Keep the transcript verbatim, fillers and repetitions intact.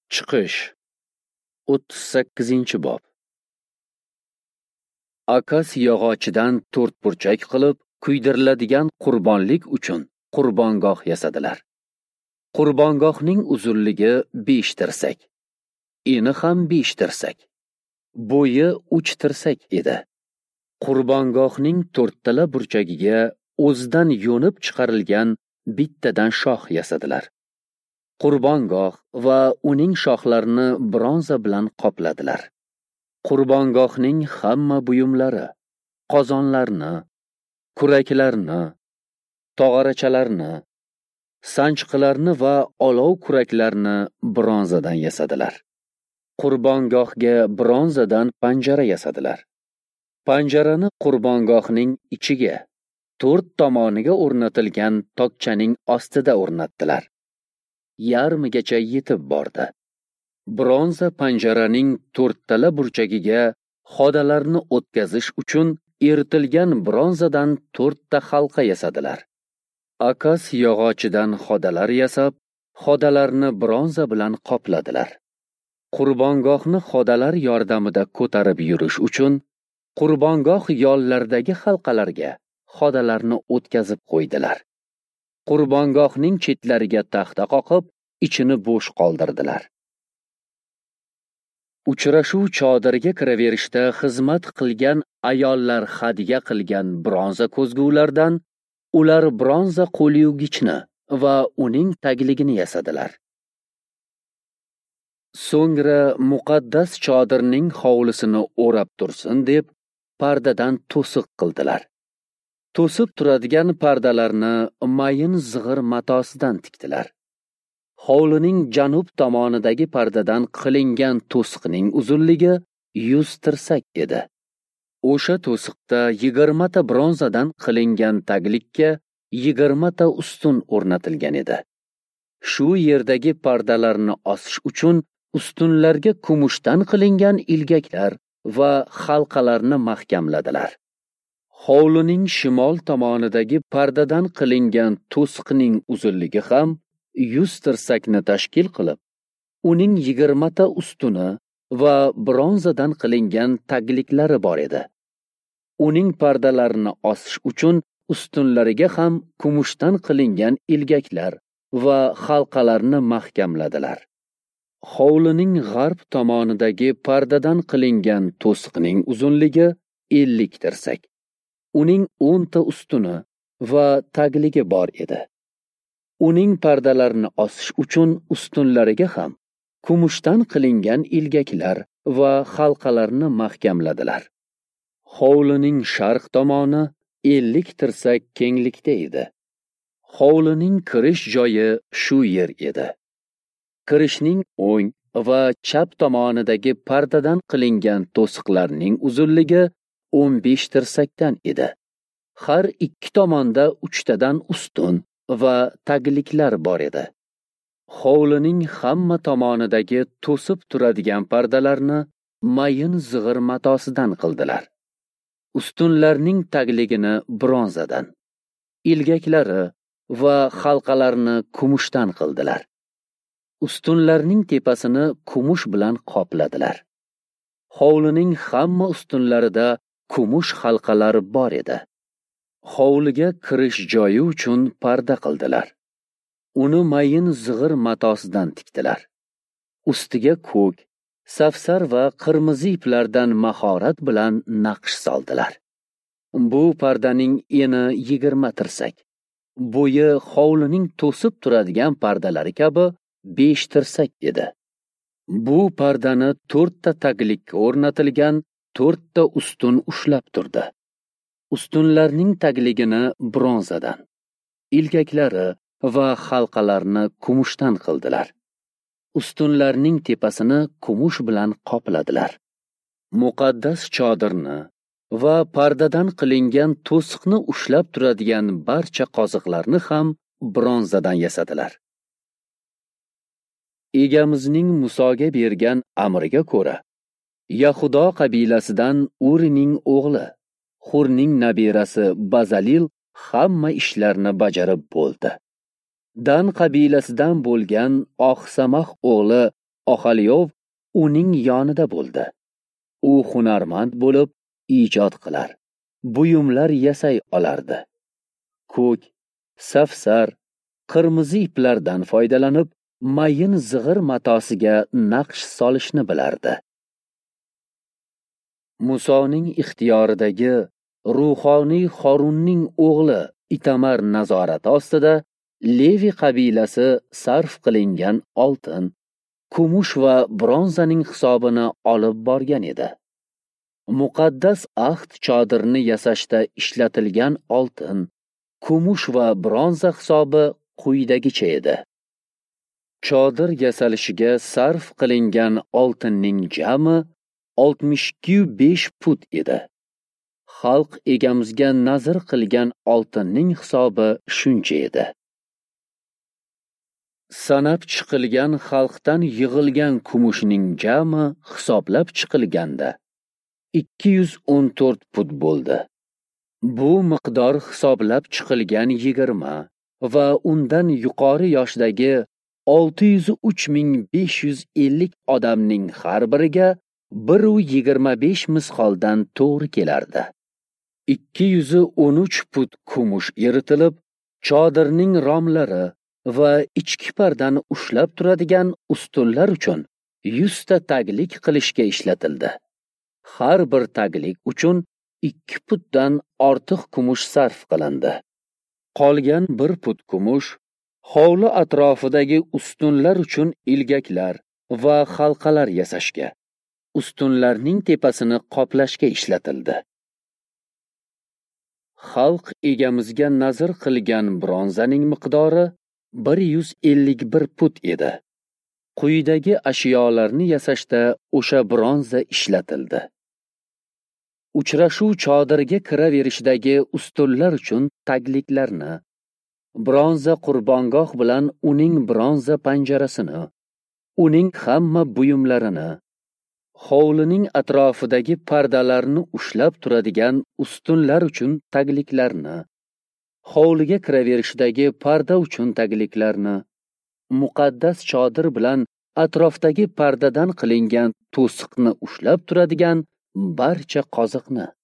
Chiqish o'ttiz sakkizinchi bob. Akas yog'ochidan to'rtburchak qilib kuydiriladigan qurbonlik uchun qurbongoh yasadilar. Qurbongohning uzunligi besh tirsak, eni ham besh tirsak, bo'yi uch tirsak edi. Qurbongohning to'rttala burchagiga o'zidan yo'nib chiqarilgan bittadan shoh yasadilar. Qurbongoh va uning shoxlarini bronza bilan qopladilar. Qurbongohning hamma buyumlari, qozonlarni, kuraklarni, tog'orachalarni, sanchqilarni va olov kuraklarni bronzadan yasadilar. Qurbongohga bronzadan panjara yasadilar. Panjarani qurbongohning ichiga, to'rt tomoniga o'rnatilgan tokchaning ostida o'rnatdilar. Yarmigacha yetib bordi. Bronza panjaraning to'rttala burchagiga xodalarni o'tkazish uchun eritilgan bronzadan to'rtta halqa yasadilar. Akas yog'ochidan xodalar yasab, xodalarni bronza bilan qopladilar. Qurbongohni xodalar yordamida ko'tarib yurish uchun qurbongoh yollaridagi halqalarga xodalarni o'tkazib qo'ydilar. Qurbongohning chetlariga taxta qoqib, ichini bo'sh qoldirdilar. Uchrashuv chodiriga kiraverishda xizmat qilgan ayollar hadya qilgan bronza ko'zgulardan ular bronza qo'lyugichni va uning tagligini yasadilar. So'ngra muqaddas chodirning hovlisini o'rab tursin deb pardadan to'siq qildilar. To'sib turadigan pardalarni mayin zig'ir matosidan tikdilar. Hovlining janub tomonidagi pardadan qilingan to'siqning uzunligi yuz tirsak edi. O'sha to'siqda yigirmata bronzadan qilingan taglikka yigirmata ustun o'rnatilgan edi. Shu yerdagi pardalarni osish uchun ustunlarga kumushdan qilingan ilgaklar va halqalarni mahkamladilar. Hovlining shimol tomonidagi pardadan qilingan to'siqning uzunligi ham yuz tirsakni tashkil qilib, uning yigirmata ustuni va bronzadan qilingan tagliklari bor edi. Uning pardalarini osish uchun ustunlariga ham kumushdan qilingan ilgaklar va halqalarni mahkamladilar. Hovlining g'arb tomonidagi pardadan qilingan to'siqning uzunligi ellik tirsak. Uning o'nta ustuni va tagligi bor edi. Uning pardalarini osish uchun ustunlariga ham kumushdan qilingan ilgaklar va halqalarni mahkamladilar. Hovlining sharq tomoni ellik tirsak kenglikda edi. Hovlining kirish joyi shu yer edi. Kirishning o'ng va chap tomonidagi pardadan qilingan to'siqlarning uzunligi o'n besh tirsakdan edi. Har ikki tomonda uchtadan ustun va tagliklar bor edi. Hovlining hamma tomonidagi to'sib turadigan pardalarni mayin zig'ir matosidan qildilar. Ustunlarning tagligini bronzadan, ilgaklari va halqalarni kumushdan qildilar. Ustunlarning tepasini kumush bilan qopladilar. Hovlining hamma ustunlarida kumush halqalari bor edi. Hovliga kirish joyi uchun parda qildilar. Uni mayin zig'ir matosidan tikdilar. Ustiga ko'k, safsar va qirmizi iplardan mahorat bilan naqsh soldilar. Bu pardaning eni yigirma tirsak. Bo'yi hovlining to'sib turadigan pardalari kabi besh tirsak edi. Bu pardani to'rtta taglikka o'rnatilgan to'rtta ustun ushlab turdi. Ustunlarning tagligini bronzadan, ilgaklari va halqalarni kumushdan qildilar. Ustunlarning tepasini kumush bilan qopladilar. Muqaddas chodirni va pardadan qilingan to'siqni ushlab turadigan barcha qoziqlarni ham bronzadan yasadilar. Egamizning Musoga bergan amriga ko'ra, Yahudo qabilasidan Urining o'g'li, Hurning nabirasi Bazalil hamma ishlarni bajarib bo'ldi. Dan qabilasidan bo'lgan Oqsamah o'g'li Oxalyov uning yonida bo'ldi. U hunarmand bo'lib ijod qilar, buyumlar yasay olardi. Ko'k, safsar, qirmizi iplardan foydalanib, mayin zig'ir matosiga naqsh solishni bilardi. Musoning ixtiyoridagi ruhoniy Xorunning o'g'li Itamar nazorati ostida Levi qabilasi sarf qilingan oltin, kumush va bronzaning hisobini olib borgan edi. Muqaddas ahd chodirini yasashda ishlatilgan oltin, kumush va bronza hisobi quyidagicha edi. Chodir yasalishiga sarf qilingan oltinning jami oltmish ikki nuqta besh put edi. Xalq egamizga nazr qilgan oltinning hisobi shuncha edi. Sanab chiqilgan xalqdan yig'ilgan kumushning jami hisoblab chiqilganda ikki yuz o'n to'rt put bo'ldi. Bu miqdor hisoblab chiqilgan yigirma va undan yuqori yoshdagi olti yuz uch ming besh yuz ellik odamning har biriga bir nuqta yigirma besh misqoldan to'g'ri kelardi. ikki yuz o'n uch put kumush eritilib, chodirning romlari va ichki pardani ushlab turadigan ustunlar uchun yuz ta taglik qilishga ishlatildi. Har bir taglik uchun ikki putdan ortiq kumush sarf qilindi. Qolgan bir put kumush hovli atrofidagi ustunlar uchun ilgaklar va halqalar yasashga, ustunlarning tepasini qoplashga ishlatildi. Xalq egamizga nazr qilgan bronzaning miqdori bir yuz ellik bir put edi. Quyidagi ashyolarni yasashda o'sha bronza ishlatildi. Uchrashuv chodiriga kiraverishdagi ustunlar uchun tagliklarni, bronza qurbongoh bilan uning bronza panjarasini, uning hamma buyumlarini, hovlining atrofidagi pardalarni ushlab turadigan ustunlar uchun tagliklarni, hovliga kiraverishdagi parda uchun tagliklarni, muqaddas chodir bilan atrofdagi pardadan qilingan to'siqni ushlab turadigan barcha qoziqni,